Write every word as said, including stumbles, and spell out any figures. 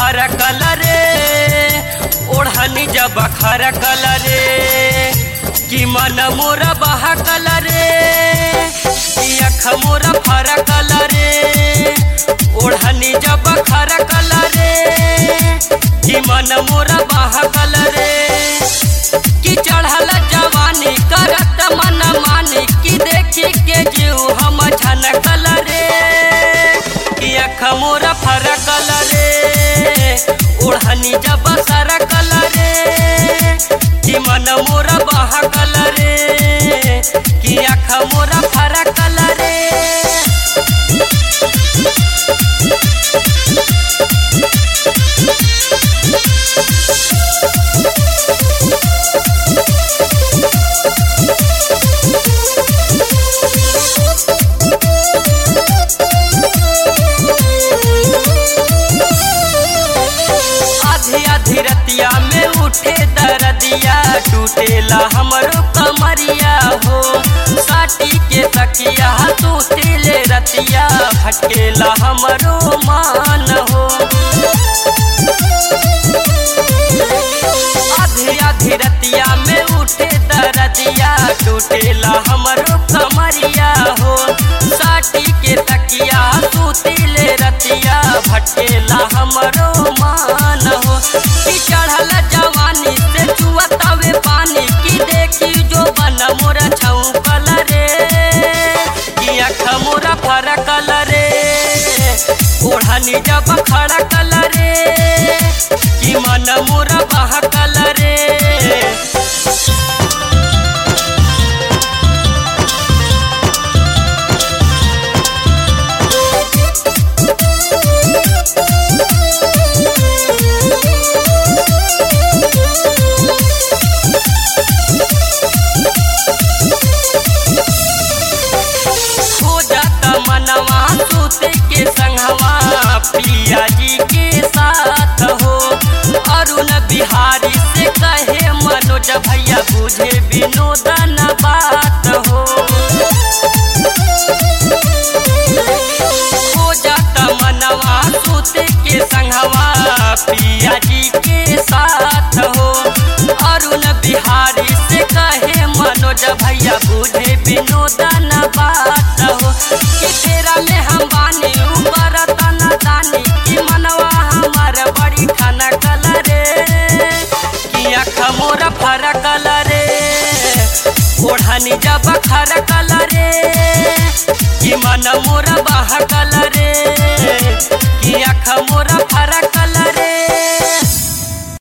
फरा कलरे ओढ़नी जब खरा कलरे कि मन मोरा बहा कलरे अख मोरा फरा कलरे ओढ़नी जब खरा कलरे कि मन मोरा बहा कलरे कि चढ़ल जवानी करत मन मानी कि देखी के जीव हम छन कलरे कि अख मोरा फरा कलरे ओढ़नी जब सरा कलरे कि मन मोरा बहा कलरे कि अख मोरा फरा कलरे आधी रतिया में उठे दरदिया टूटेला हमरो कमरिया हो साटी के तकिया तू तिले रतिया फटकेला हमरो मान हो आधी आधी रतिया में उठे दरदिया टूटेला हमरो कमरिया हो साटी के तकिया तू तिले रतिया फटकेला हमरो मान हो कि चढ़ल जवानी से चुअतावे पानी कि देखी जो बन मोरा छौकल रे कि अख मोरा फरा कलरे ओढ़नी जब खड़ा कलरे कि मन मोरा बहा कलरे के संगवा पिया जी के साथ हो अरुण बिहारी से कहे मनोज भैया बुझे विनोदन बात हो हो जाता मनवा सूते के संगवा पिया जी के साथ हो अरुण बिहारी से कहे मनोज भैया बुझे विनोदन बात हो कि तेरा में हम बानी ऊपर तना दानी कि मनवा हमार बड़ी खाना कलरे कि अख मोरा फरा कलरे ओढ़नी जब खरा कलरे कि मन मोरा बहा कलरे कि अख मोरा फरा कलरे।